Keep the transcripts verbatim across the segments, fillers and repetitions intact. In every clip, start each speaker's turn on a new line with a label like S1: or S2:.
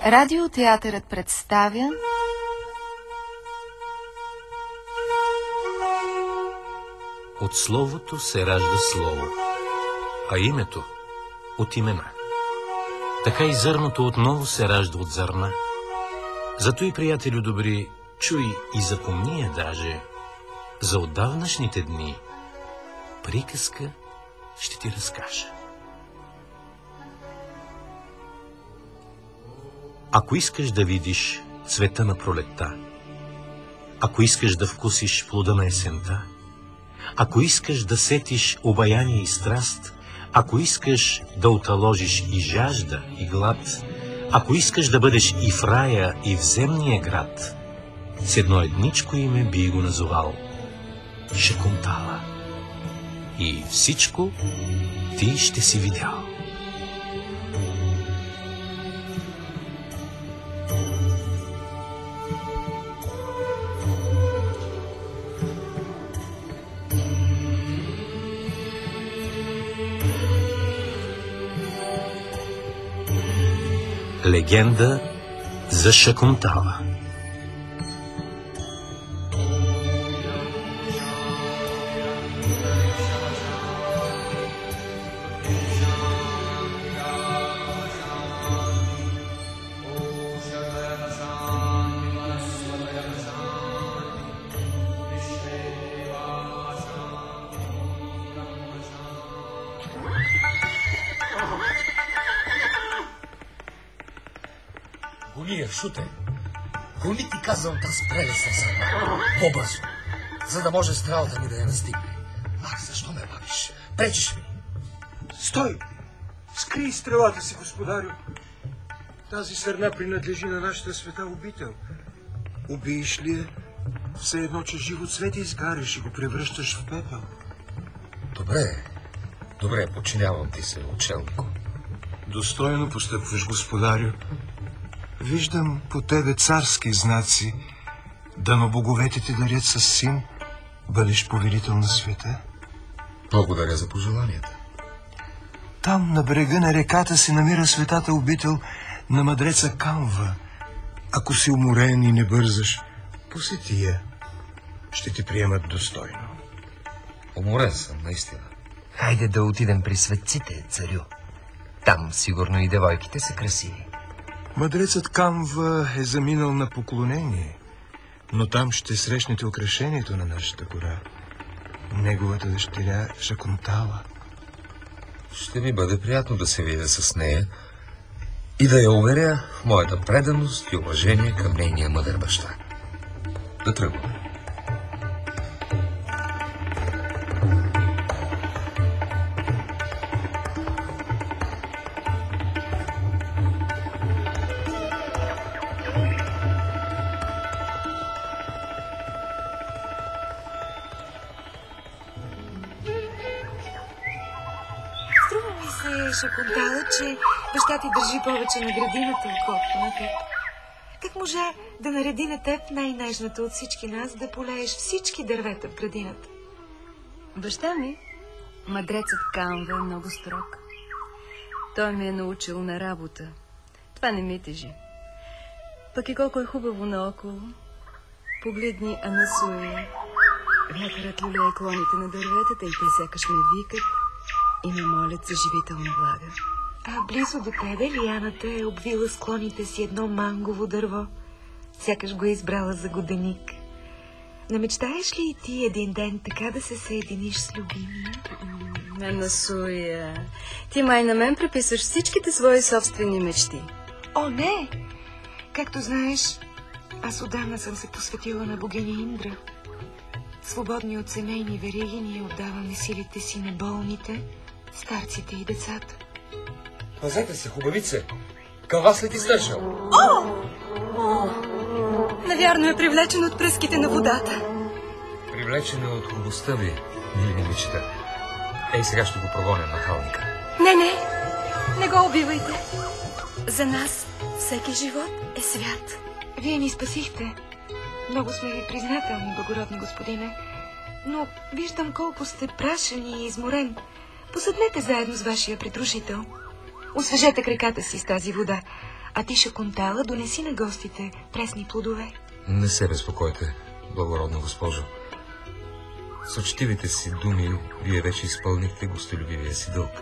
S1: Радиотеатърът представя
S2: От словото се ражда слово, а името от имена. Така и зърното отново се ражда от зърна. Зато и, приятелю добри, чуй и запомни я даже. За отдавнашните дни приказка ще ти разкажа. Ако искаш да видиш цвета на пролетта, ако искаш да вкусиш плода на есента, ако искаш да сетиш обаяние и страст, ако искаш да оталожиш и жажда, и глад, ако искаш да бъдеш и в рая, и в земния град, с едно едничко име би го назовал — Шакунтала. И всичко ти ще си видял. Легенда за Шакунтала.
S3: Гони я, шуте. Гони, ти казвам, да спре да се сега. По-бързо, за да може стрелата ми да я настигне. Ах, защо ме бавиш? Пречиш ми.
S4: Стой! Скрий стрелата си, господарю. Тази сърна принадлежи на нашата света обител. Убиеш ли я, все едно, че живо цвете изгаряш и го превръщаш в пепел.
S3: Добре, добре, подчинявам ти се, учелнико.
S4: Достойно постъпваш, господарю. Виждам по тебе царски знаци. Дано боговете ти дарят със син, бъдеш повелител на света.
S3: Благодаря за пожеланията.
S4: Там на брега на реката се намира светата обител на мъдреца Камва. Ако си уморен и не бързаш, посети я. Ще ти приемат достойно.
S3: Уморен съм, наистина.
S5: Хайде да отидем при светците, царю. Там сигурно и девойките са красиви.
S4: Мъдрецът Камва е заминал на поклонение, но там ще срещнете украшението на нашата гора. Неговата дъщеря Шакунтала.
S3: Ще ми бъде приятно да се видя с нея и да я уверя в моята преданост и уважение към нейния мъдър баща. Да тръгваме.
S6: Шакунтала, че баща ти държи повече на градината, отколкото на теб. Как може да нареди на теб, най-нежната от всички нас, да полееш всички дървета в градината?
S1: Баща ми, мъдрецът Камва, е много строг. Той ме е научил на работа. Това не ми тежи. Пък и колко е хубаво наоколо. Погледни Анасуя. Вятърът люлее клоните на дърветата и те сякаш ме викат и ме молят за живителна влага.
S6: А близо до тебе лианата е обвила склоните си едно мангово дърво. Сякаш го е избрала за годеник. Намечтаеш ли и ти един ден така да се съединиш с любимия?
S1: Анасуя, ти май на мен приписваш всичките свои собствени мечти.
S6: О, не! Както знаеш, аз отдавна съм се посветила на богиня Индра. Свободни от семейни вериги, ние отдаваме силите си на болните, старците и децата.
S3: Пазете се, хубавице! Към вас ли ти стържал?
S6: О! О! Навярно е привлечен от пръските на водата.
S3: Привлечен е от хубостта ви, мили момичета. Ей, сега ще го прогоня на халника.
S6: Не, не! Не го убивайте! За нас всеки живот е свят. Вие ни спасихте. Много сме ви признателни, благородни господине. Но виждам колко сте прашен и изморен. Поседнете заедно с вашия придружител. Освежете краката си с тази вода. А ти, Шакунтала, донеси на гостите пресни плодове.
S3: Не се безпокойте, благородна госпожо. С учтивите си думи вие вече изпълнихте гостолюбивия си дълг.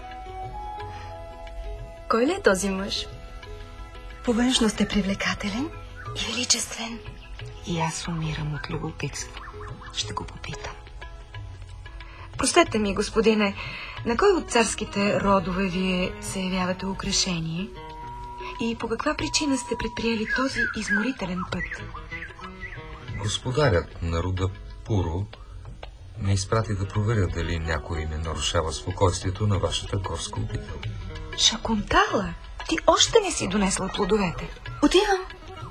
S1: Кой ли е този мъж?
S6: По външност е привлекателен и величествен. И аз умирам от любопитство. Ще го попитам. Простете ми, господине, на кой от царските родове вие се явявате украшение? И по каква причина сте предприели този изморителен път?
S3: Господарят на рода Пуро ме изпрати да проверя дали някой не нарушава спокойствието на вашата горска обител.
S6: Шакунтала, ти още не си донесла плодовете.
S1: Отивам.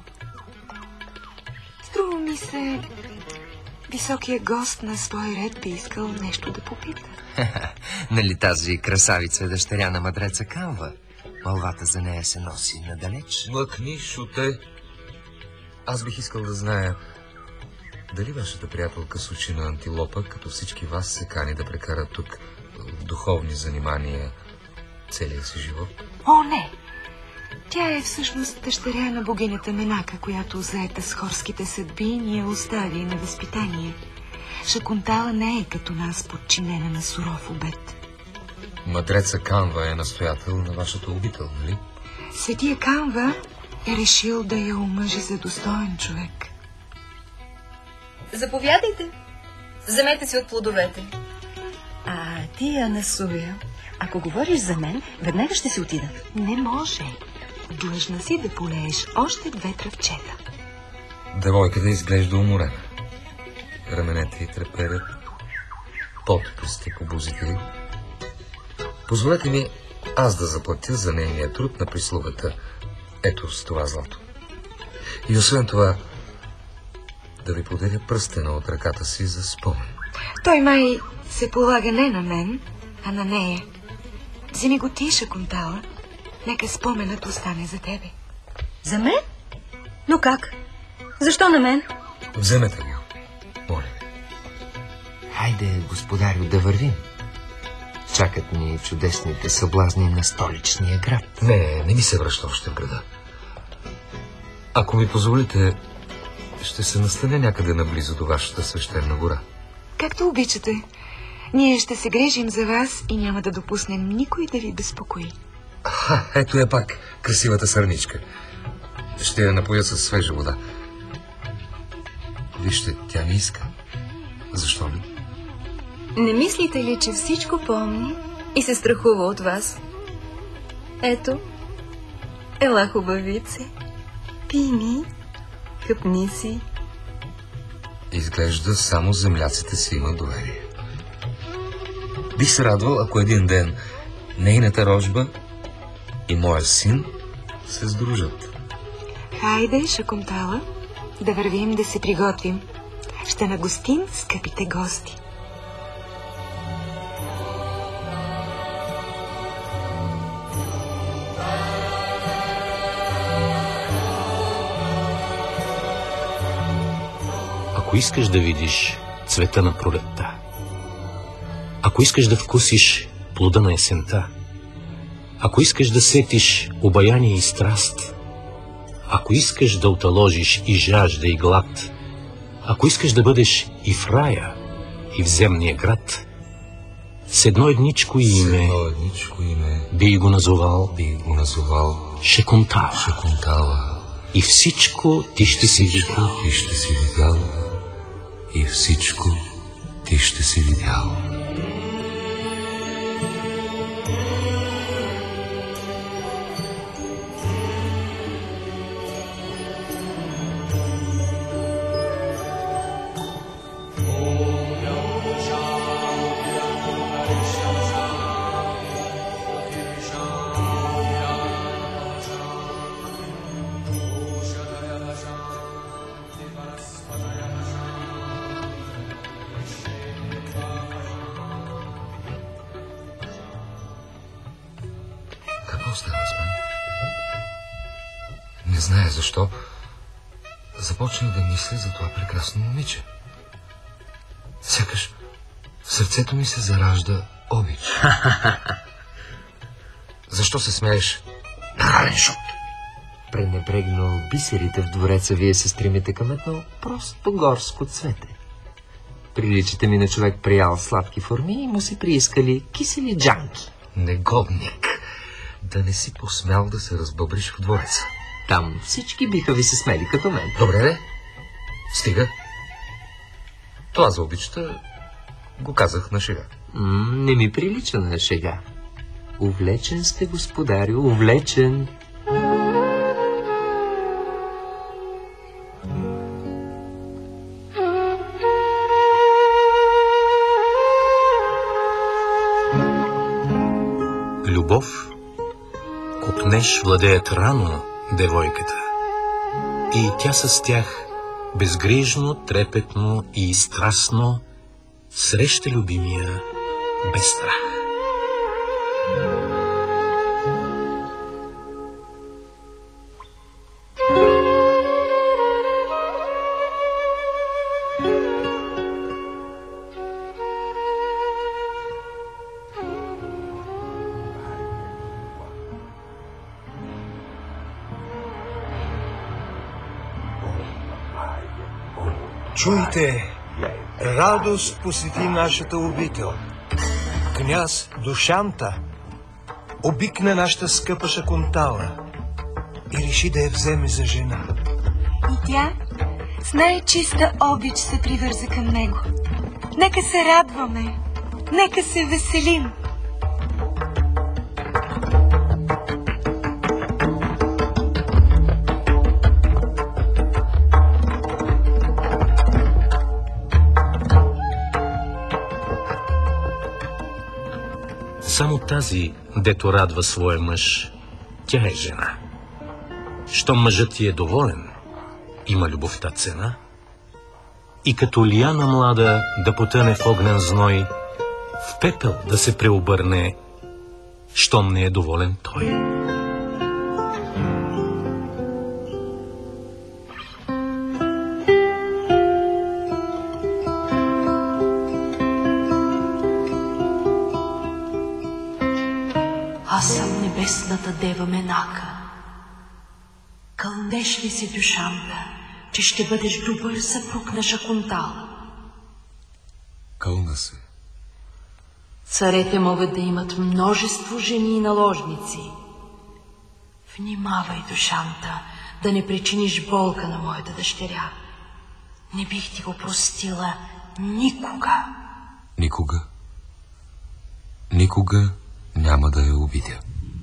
S6: Струва ми се, високия гост на свой ред би искал нещо да попита.
S5: Нали тази красавица е дъщеря на мъдреца Канва? Мълвата за нея се носи надалеч.
S3: Мъкни, шуте. Аз бих искал да зная дали вашата приятелка с очи на антилопа, като всички вас, се кани да прекара тук духовни занимания целия си живот?
S6: О, не! Тя е всъщност дъщеря на богинята Менака, която, заета с хорските съдби, ни я остави на възпитание. Шакунтала не е като нас подчинена на суров обет.
S3: Мъдреца Канва е настоятел на вашата обител, нали?
S6: Светия Канва е решил да я омъжи за достоен човек.
S1: Заповядайте. Вземете си от плодовете. А ти, Анасуя, ако говориш за мен, веднага ще си отида.
S6: Не може. Длъжна си да полееш още две тръвчета.
S3: Девойката изглежда уморена. Раменете й треперят, пот присти по бузите й. Позволете ми аз да заплатя за нейния труд на прислугата. Ето с това злато. И освен това, да ви подаря пръстена от ръката си за спомен.
S6: Той май се полага не на мен, а на нея. Вземи го ти, Шакунтала. Нека споменът остане за тебе.
S1: За мен? Но как? Защо на мен?
S3: Вземете го, моля.
S5: Хайде, господарю, да вървим. Чакат ни чудесните съблазни на столичния град.
S3: Не, не ми се връща още в града. Ако ми позволите, ще се настаня някъде наблизо до вашата свещена гора.
S6: Както обичате. Ние ще се грижим за вас и няма да допуснем никой да ви безпокои.
S3: А, ето е пак красивата сърничка. Ще я напоя със свежа вода. Вижте, тя не иска. Защо ли?
S1: Не мислите ли, че всичко помни и се страхува от вас? Ето, ела хубавице, пини, хъпни си.
S3: Изглежда само земляците си имат доверие. Бих се радвал, ако един ден нейната рожба и моя син се сдружат.
S6: Хайде, Шакунтала, да вървим да се приготвим. Ще нагостим скъпите гости.
S2: Ако искаш да видиш цвета на пролетта, ако искаш да вкусиш плода на есента, ако искаш да сетиш обаяние и страст, ако искаш да оталожиш и жажда и глад, ако искаш да бъдеш и в рая, и в земния град, с едно едничко име,
S3: едно едничко име
S2: би го назовал,
S3: би го назовал
S2: Шакунтала.
S3: Шакунтала.
S2: И всичко ти ще си видял.
S3: Ти ще си видял. И всичко ти ще си видял. Какво става с мен? Не зная защо. Започнах да мисля за това прекрасно момиче. Сякаш в сърцето ми се заражда обич. Защо се смееш? Наранен шут.
S5: Пренебрегнал бисерите в двореца, вие се стремите към едно просто горско цвете. Приличате ми на човек приял сладки форми и му се приискали кисели джанки.
S3: Негодник! Да не си посмял да се разбъбриш в двореца.
S5: Там всички биха ви се смели като мен.
S3: Добре, де? Стига. Това за обичата го казах на шега.
S5: М, не ми прилича на шега. Увлечен сте, господарю, увлечен.
S2: Любов, копнеш владеят рано девойката. И тя с тях безгрижно, трепетно и страстно среща любимия без страх.
S4: Чуйте, радост посети нашата обител. Княз Душанта обикна нашата скъпа Шакунтала и реши да я вземе за жена.
S6: И тя с най-чиста обич се привърза към него. Нека се радваме, нека се веселим.
S2: Само тази, дето радва своя мъж, тя е жена. Щом мъжът ти е доволен, има любовта цена. И като лияна млада да потъне в огнен зной, в пепел да се преобърне, щом не е доволен той.
S7: Аз съм небесната дева Менака. Кълнеш ли си, Душанта, че ще бъдеш добър съпруг на Шакунтала?
S3: Кълна се.
S7: Царете могат да имат множество жени и наложници. Внимавай, Душанта, да не причиниш болка на моята дъщеря. Не бих ти го простила никога.
S3: Никога. Никога няма да я обидя.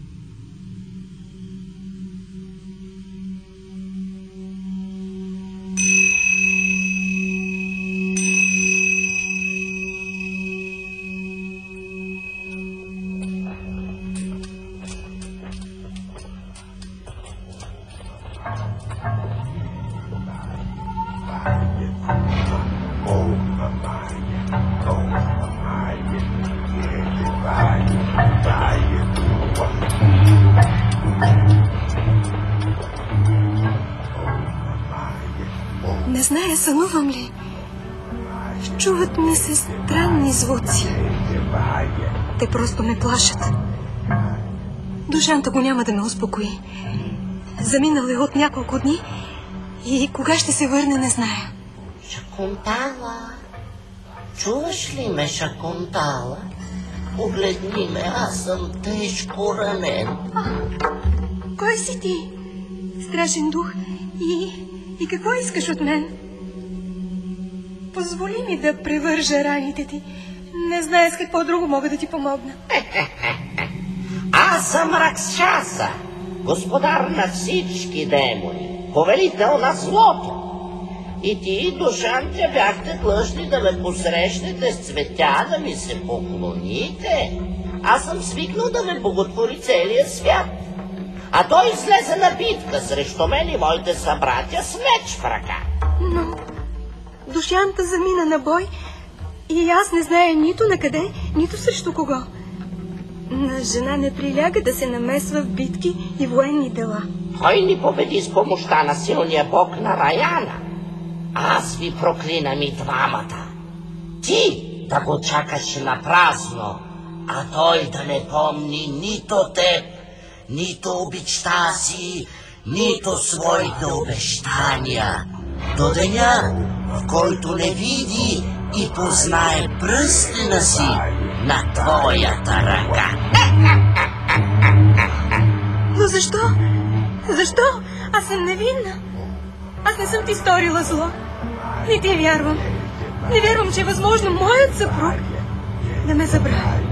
S6: Не зная, сънувам ли. Чуват ми се странни звуци. Те просто ме плашат. Душанта го няма да ме успокои. Заминал е от няколко дни и кога ще се върне, не зная.
S8: Шакунтала, чуваш ли ме, Шакунтала? Погледни ме, аз съм тежко ранен.
S6: А, кой си ти? Страшен дух. И, и какво искаш от мен? Позволи ми да превържа раните ти. Не знае с какво друго мога да ти помогна.
S8: Аз съм Ракшаса, господар на всички демони, повелител на злото. И ти, Душанте, бяхте длъжни да ме посрещнете с цветя, да ми се поклоните. Аз съм свикнал да ме боготвори целия свят. А той излезе на битка срещу мен и моите събратя с меч в ръка.
S6: Но Душанта замина на бой и аз не зная нито на къде, нито срещу кого. На жена не приляга да се намесва в битки и военни дела.
S8: Той ни победи с помощта на силния бог на Раяна. Аз ви проклинам и двамата. Ти да го чакаш на празно, а той да не помни нито теб, нито обичта си, нито своите обещания, до деня, в който не види и познае пръстена си на твоята ръка.
S6: Но защо? Защо? Аз съм невинна. Аз не съм ти сторила зло. Не ти вярвам. Не вярвам, че е възможно моят съпруг да ме забрави.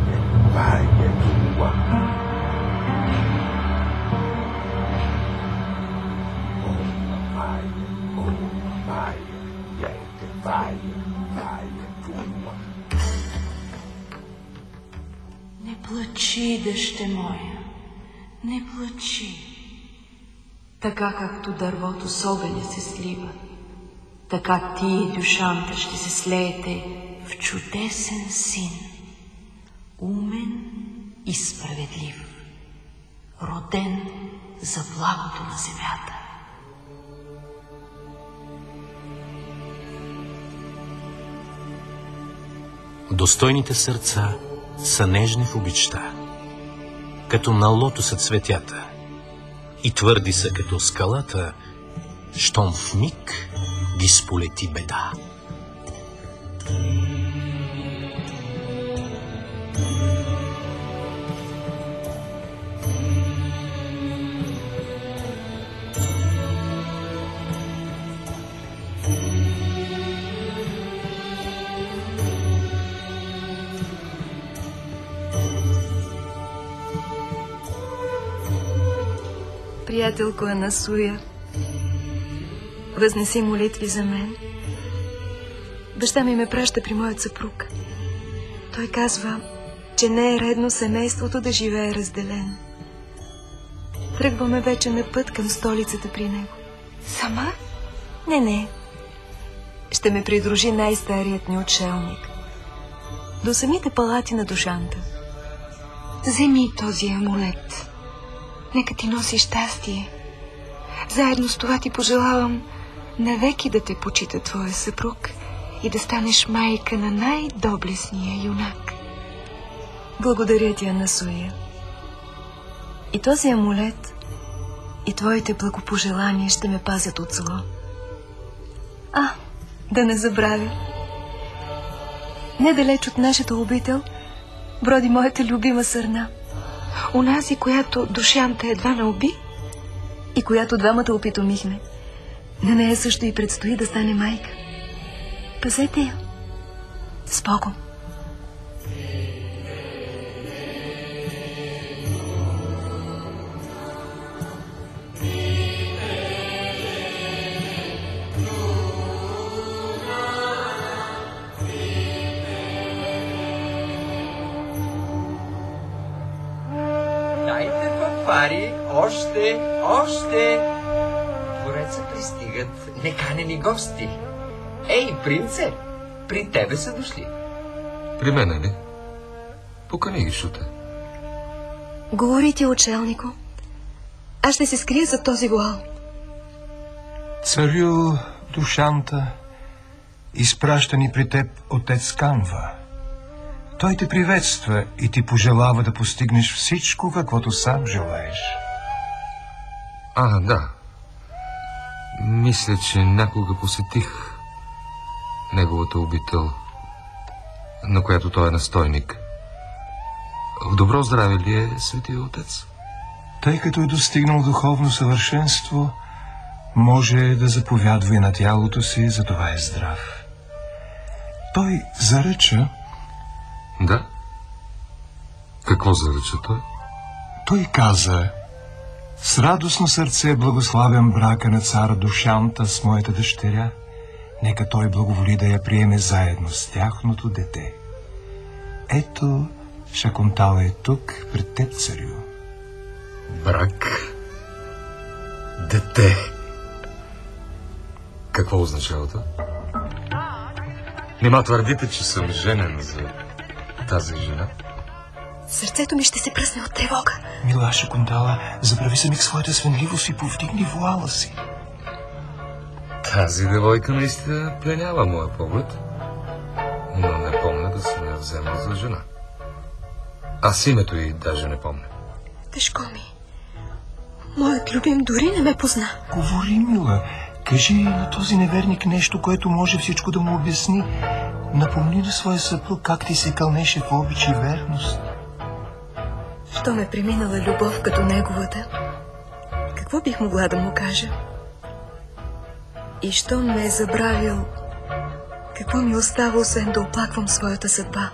S7: Не плачи, дъще моя, не плачи. Така както дървото с огъня се слива, така ти и Дюшанта ще се слеете в чудесен син, умен и справедлив, роден за благото на земята.
S2: Достойните сърца са нежни в обичта, като на лотоса цветята, и твърди са като скалата, щом в миг ги сполети беда.
S1: Приятелко Анасуя, възнеси молитви за мен. Баща ми ме праща при моят съпруг. Той казва, че не е редно семейството да живее разделено. Тръгваме вече на път към столицата при него.
S6: Сама?
S1: Не, не. Ще ме придружи най-старият ни отшелник. До самите палати на Душанта.
S6: Вземи този амулет. Нека ти носи щастие. Заедно с това ти пожелавам навеки да те почита твоя съпруг и да станеш майка на най-доблестния юнак.
S1: Благодаря ти, Анасуя. И този амулет, и твоите благопожелания ще ме пазят от зло. А, да не забравя. Недалеч от нашата обител броди моята любима сърна.
S6: Онази, която Душанта едва не уби?
S1: И която двамата опитомихме. На нея също и предстои да стане майка. Пазете я. С Богом.
S5: Дайте фанфари, още, още! Двореца пристигат неканени гости. Ей, принце, при тебе са дошли.
S3: При мене ли? Покани ги, Шуте.
S1: Говори ти, учелнико. Аз ще се скрия за този вуал.
S4: Царю Душанта, изпраща ни при теб отец Канва. Той те приветства и ти пожелава да постигнеш всичко, каквото сам желаеш.
S3: А, да. Мисля, че някога посетих неговата обител, на която той е настойник. В добро здраве ли е светия отец?
S4: Тъй като е достигнал духовно съвършенство, може да заповядва и на тялото си, за това е здрав. Той заръча...
S3: Да? Какво заръча той?
S4: Той каза: с радостно сърце благославям брака на цар Душанта с моята дъщеря. Нека той благоволи да я приеме заедно с тяхното дете. Ето, Шакунтала е тук, пред теб, царю.
S3: Брак? Дете? Какво означава това? Нима твърдите, че съм женен за тази жена?
S1: Сърцето ми ще се пръсне от тревога.
S4: Мила Шакунтала, забрави за миг своята свенливост и повдигни вуала си.
S3: Тази девойка наистина пленява моя поглед, но не помня да съм я вземал за жена. Аз името й даже не помня.
S1: Тежко ми.
S6: Моят любим дори не ме позна.
S4: Говори, мила. Кажи на този неверник нещо, което може всичко да му обясни. Напомни на своя съпруг как ти се кълнеше в обич и верност.
S1: Що ме преминала любов като неговата, какво бих могла да му кажа? И що ме е забравил, какво ми остава, освен да оплаквам своята съдба?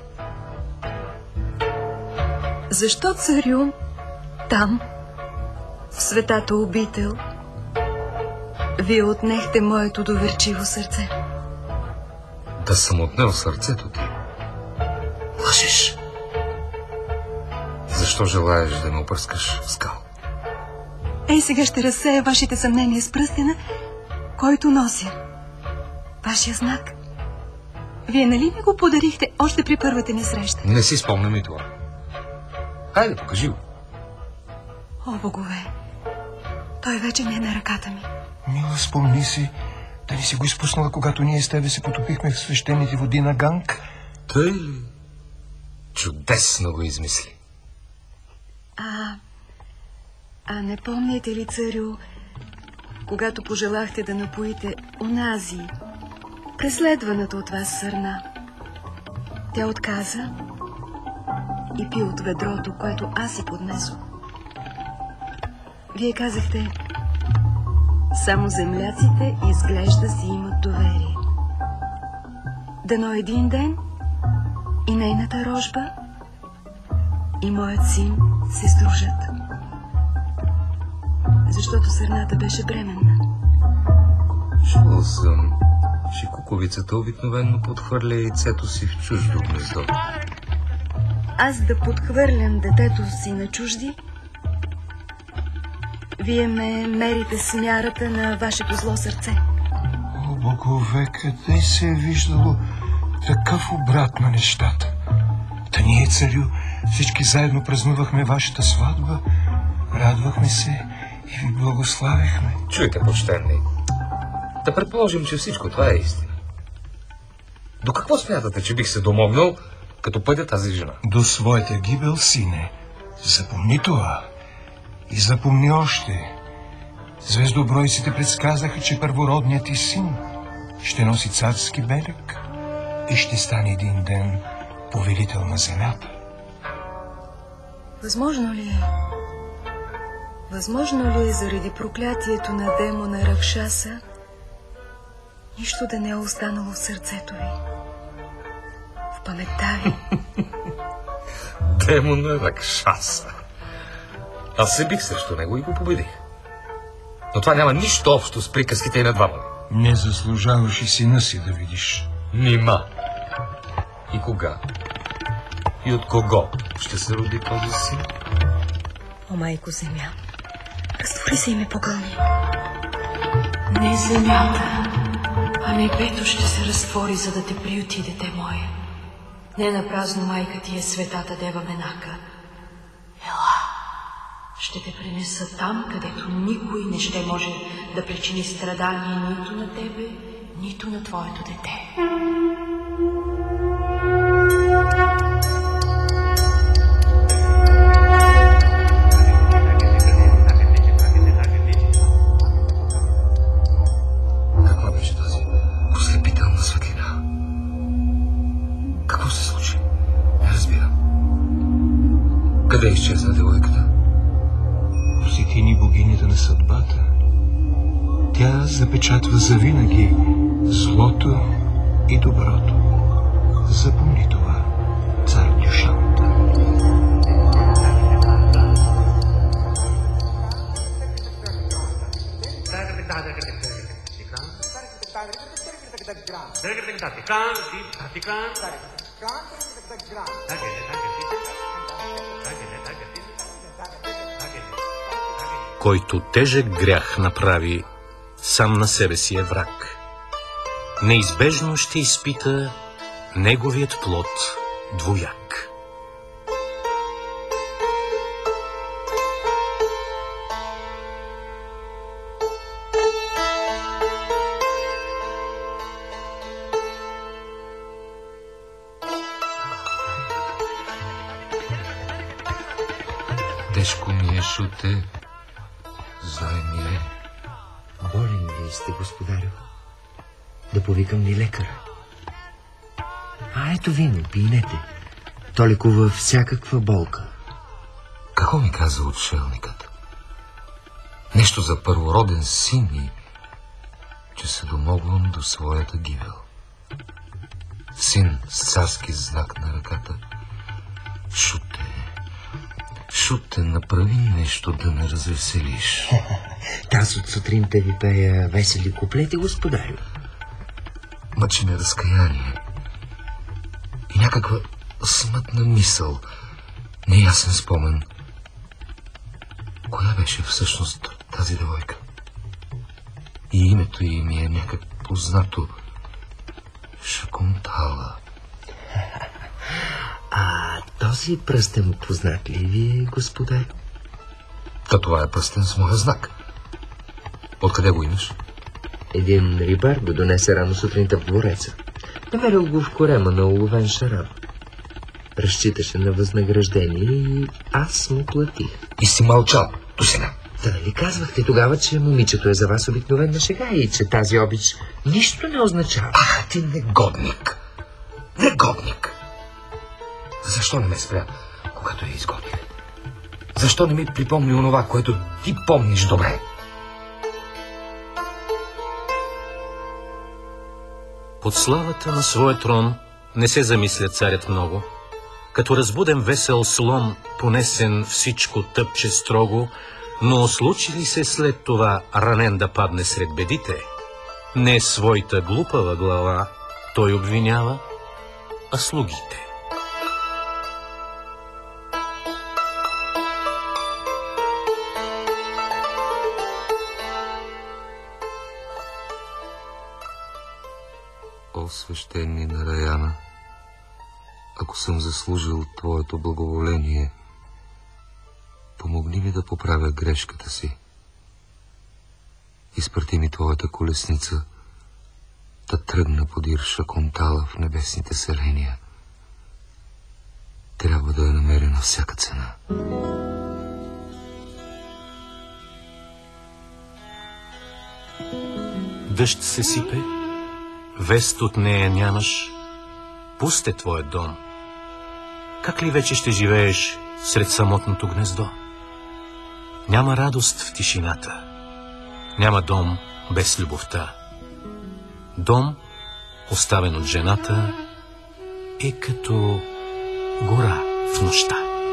S1: Защо, царю, там, в светата обител, вие отнехте моето доверчиво сърце?
S3: Да съм отнел сърцето ти? Лъжеш. Защо желаеш да ме опръскаш в скал?
S1: Ей, сега ще разсея вашите съмнения с пръстена, който нося. Вашия знак. Вие нали ми го подарихте още при първата ни среща?
S3: Не си спомням и това. Хайде, покажи го.
S1: О, богове, той вече не е на ръката ми.
S4: Мила, спомни си, да не си го изпуснала, когато ние с тебе се потопихме в свещените води на Ганг.
S3: Тъй ли? Чудесно го измисли.
S1: А, а не помните ли, царю, когато пожелахте да напоите онази, преследваната от вас сърна? Тя отказа и пи от ведрото, което аз си поднесох. Вие казахте, само земляците изглежда си имат доверие. Дано един ден и нейната рожба, и моят син се сдружат. Защото сърната беше бременна.
S3: Чувал съм, че куковицата обикновенно подхвърля яйцето си в чуждо гнездо.
S1: Аз да подхвърлям детето си на чужди? Вие ме мерите с мярата на вашето зло сърце.
S4: О, богове, къде се е виждало такъв обрат на нещата? Та ние, царю, всички заедно празнувахме вашата сватба, радвахме се и ви благославихме.
S3: Чуйте, почтенни, да предположим, че всичко това е истина. До какво смятате, че бих се домогнал, като пъдя тази жена?
S4: До своята гибел, сине. Запомни това. И запомни още. Звездобройците предсказаха, че първородният ти син ще носи царски белег и ще стане един ден повелител на земята.
S1: Възможно ли е? Възможно ли е заради проклятието на демона Ракшаса нищо да не е останало в сърцето ви? В паметта ви?
S3: Демона Ракшаса. Аз се бих срещу него и го победих. Но това няма нищо общо с приказките и на двама.
S4: Не заслужаваш и сина си да видиш.
S3: Нима. И кога? И от кого ще се роди този син?
S1: О, майко земя, разтвори се и ме покълни.
S7: Не земята, а небето ще се разтвори, за да те приюти, дете мое. Не напразно майка ти е светата дева Менака. Ела, ще те пренеса там, където никой не ще може да причини страдание нито на тебе, нито на твоето дете.
S3: Каква беше тази ослепителна светлина? Какво се случи? Не разбирам. Къде изчезна девойката?
S4: Посети ни богинята на съдбата. Тя запечатва завинаги злото и доброто. Запомни това, цар Дюшант.
S2: Който тежък грях направи, сам на себе си е враг. Неизбежно ще изпита неговият плод двояк.
S3: Тежко ми е, Шуте, знае, Мире.
S5: Болен ли сте, господарю? Да повикам ли лекара? А ето вино, пийнете. То лекува всякаква болка.
S3: Какво ми каза отшелникът? Нещо за първороден син и че се домогвам до своята гибел. Син с царски знак на ръката. Шуте, Шуте, направи нещо да ме развеселиш.
S5: Аз от сутринта ви пея весели куплети, господарю.
S3: Мъчи ме разкаяние и някаква смътна мисъл, неясен спомен. Коя беше всъщност тази девойка? И името й ми е някак познато. Шакунтала.
S5: А този пръстен познат ли ви, господарю?
S3: Та това е пръстен с моя знак. Откъде го имаш?
S5: Един рибар го донесе рано сутринта в двореца. Намерил го в корема на уловен шаран. Разчиташе на възнаграждение и аз му платих.
S3: И си мълчал до сега.
S5: Да нали казвахте тогава, че момичето е за вас обикновена шега и че тази обич нищо не означава?
S3: Ах, ти негодник! Негодник! Защо не ме спря, когато я изгодих? Защо не ми припомни онова, което ти помниш добре?
S2: Под славата на своя трон не се замисля царят много. Като разбуден весел слон, понесен всичко тъпче строго, но случи ли се след това ранен да падне сред бедите? Не своята глупава глава той обвинява, а слугите.
S3: О, свещени Нараяна, ако съм заслужил твоето благоволение, помогни ми да поправя грешката си. Изпрати ми твоята колесница да тръгна подир Шакунтала в небесните селения. Трябва да я намеря на всяка цена.
S2: Дъжд се сипе, вест от нея нямаш, пуст е твоят дом. Как ли вече ще живееш сред самотното гнездо? Няма радост в тишината, няма дом без любовта. Дом, оставен от жената, е като гора в нощта.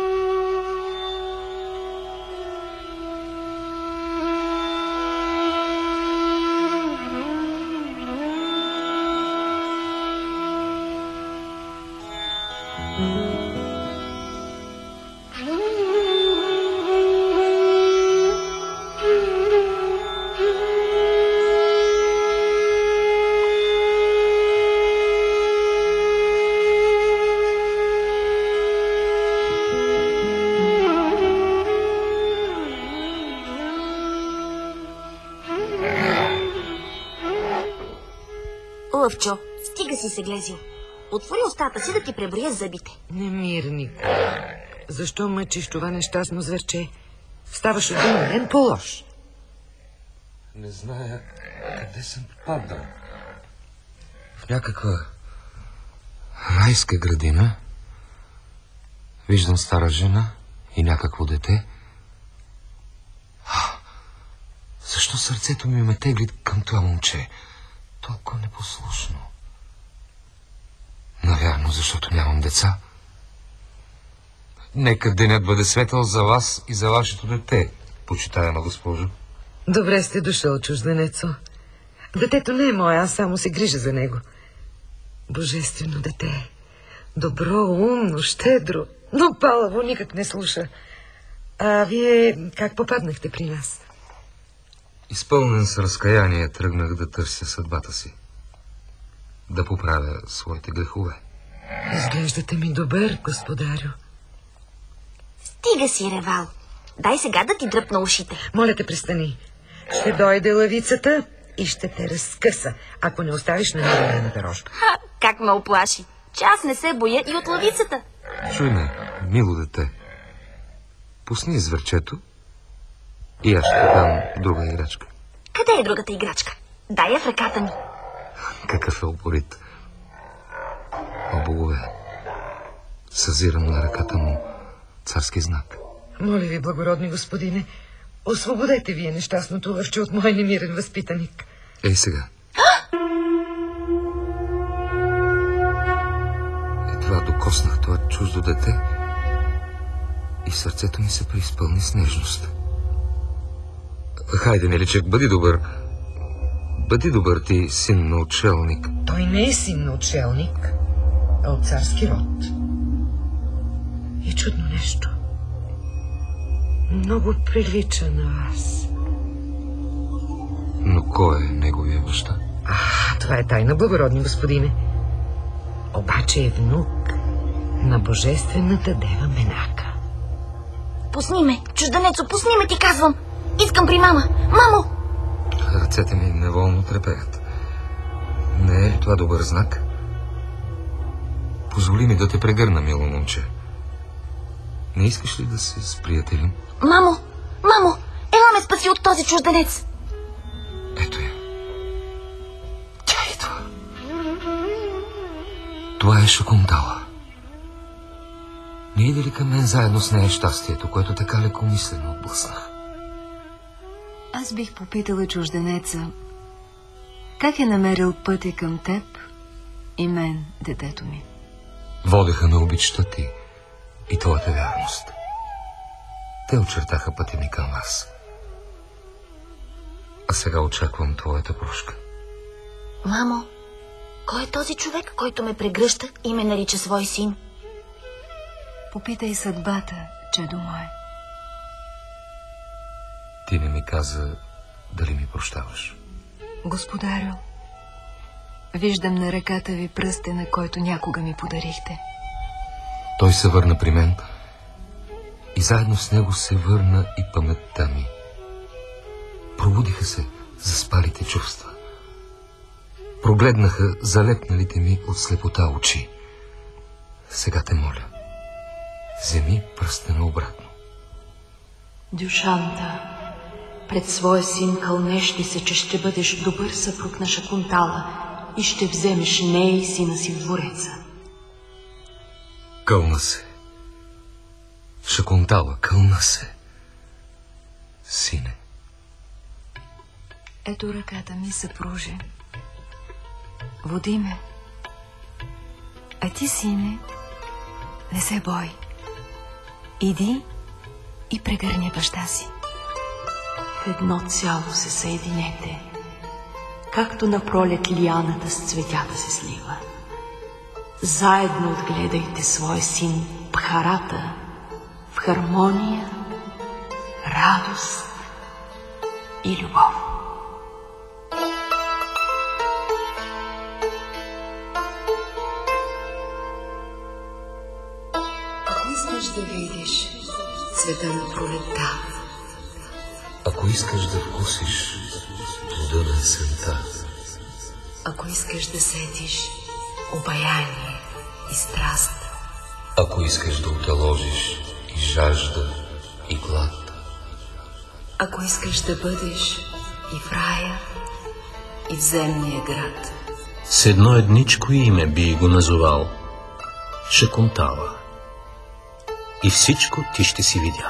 S9: Лъвчо, стига си се глезил. Отвори устата си да ти преброя зъбите.
S6: Немирнико, защо мъчиш това нещастно зверче? Ставаш от мен по-лош.
S3: Не зная къде съм паднал. В някаква райска градина виждам стара жена и някакво дете. А, защо сърцето ми ме тегли към това момче? Толкова непослушно. Навярно, защото нямам деца. Нека денят бъде светъл за вас и за вашето дете, почитаема госпожо.
S6: Добре сте дошъл, чужденецо. Детето не е мое, аз само се грижа за него. Божествено дете. Добро, умно, щедро, но палаво никак не слуша. А вие как попаднахте при нас?
S3: Изпълнен с разкаяние тръгнах да търся съдбата си. Да поправя своите грехове.
S6: Изглеждате ми добър, господарю.
S9: Стига си, ревал. Дай сега да ти дръпна ушите.
S6: Моля те, престани. Ще дойде лъвицата и ще те разкъса, ако не оставиш на нея на пирожка.
S9: Ха, как ме оплаши. Че аз не се боя и от лъвицата.
S3: Чуй ме, мило дете. Пусни зверчето И аз ще дам друга играчка.
S9: Къде е другата играчка? Дай я в ръката ми.
S3: Какъв е упорит. О, богове, съзирам на ръката му царски знак.
S10: Моля ви, благородни господине, освободете вие нещастното лъвче от мой немирен възпитаник.
S3: Ей сега. Едва докоснах това чуждо дете и сърцето ми се преизпълни с нежност. Хайде, миличък, бъди добър. Бъди добър ти, син на отшелник.
S10: Той не е син на отшелник, а от царски род. И чудно нещо. Много прилича на вас.
S3: Но кой е неговия баща?
S10: А, това е тайна, благородни господине. Обаче е внук на божествената дева Менака.
S9: Пусни ме, чужденецо, пусни ме, ти казвам. Искам при мама. Мамо!
S3: Ръцете ми неволно трепеят. Не е ли това добър знак? Позволи ми да те прегърна, мило момче. Не искаш ли да се сприятелим?
S9: Мамо! Мамо! Ела ме спаси от този чужденец!
S3: Ето я. Тя идва. Това е Шакунтала. Не иде ли към мен заедно с нея щастието, което така лекомислено отблъснах?
S1: Аз бих попитала чужденеца, как е намерил пътя към теб и мен, детето ми.
S3: Водеха ме обичта ти и твоята вярност. Те очертаха пътя ми към вас. А сега очаквам твоята прошка.
S9: Мамо, кой е този човек, който ме прегръща и ме нарича свой син?
S1: Попитай съдбата, чедо мое.
S3: Ти не ми каза дали ми прощаваш.
S1: Господарю, виждам на ръката ви пръстена, който някога ми подарихте.
S3: Той се върна при мен и заедно с него се върна и паметта ми. Пробудиха се заспалите чувства. Прогледнаха залепналите ми от слепота очи. Сега те моля, вземи пръстена обратно.
S7: Дюшанта, пред своя син кълнеш ли се, че ще бъдеш добър съпруг на Шакунтала и ще вземеш нея и сина си в двореца.
S3: Кълна се. Шакунтала, кълна се. Сине.
S1: Ето ръката ми, съпруже. Води ме. А ти, сине, не се бой. Иди и прегърни баща си.
S7: В едно цяло се съединете, както на пролет лианата с цветята се слива. Заедно отгледайте своя син Бхарата в хармония, радост и любов. Ако искаш да видиш цвета на пролетта,
S3: ако искаш да вкусиш плода на есента,
S7: ако искаш да сетиш обаяние и страст,
S3: ако искаш да оталожиш и жажда, и глад,
S7: ако искаш да бъдеш и в рая, и в земния град,
S2: с едно едничко име би го назовал — Шакунтала. И всичко ти ще си видял.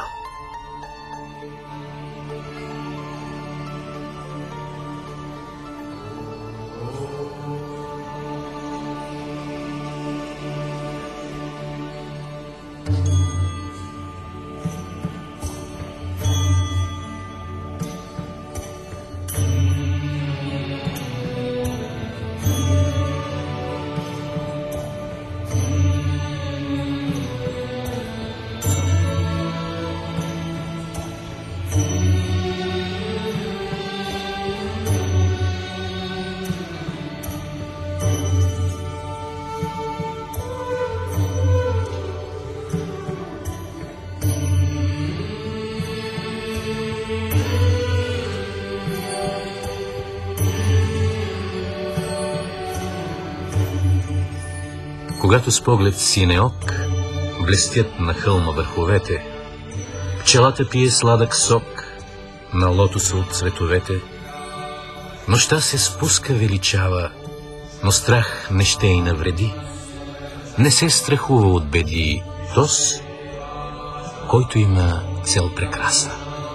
S2: Когато с поглед синеок блестят на хълма върховете, пчелата пие сладък сок на лотоса от цветовете. Нощта се спуска, величава, но страх не ще й навреди. Не се страхува от беди тос, който има цел прекрасна.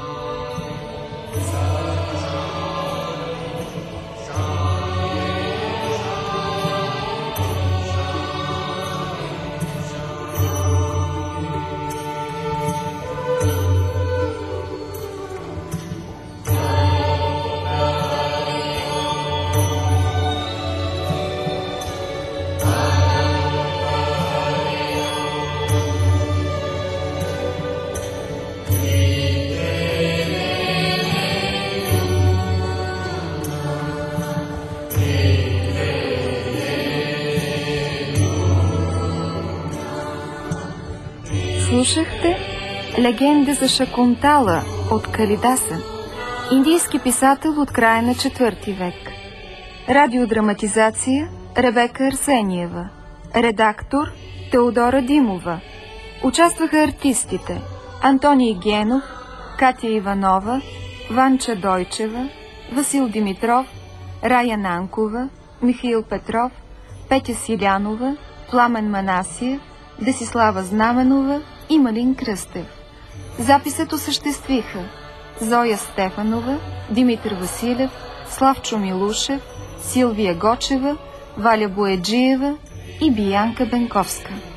S1: Слушахте легенда за Шакунтала от Калидаса, индийски писател от края на четвърти век. Радиодраматизация Ребека Арсениева. Редактор Теодора Димова. Участваха артистите Антоний Генов, Катя Иванова, Ванча Дойчева, Васил Димитров, Рая Нанкова, Михаил Петров, Петя Силянова, Пламен Манасиев, Десислава Знаменова и Малин Кръстев. Записът осъществиха Зоя Стефанова, Димитър Василев, Славчо Милушев, Силвия Гочева, Валя Бояджиева и Биянка Бенковска.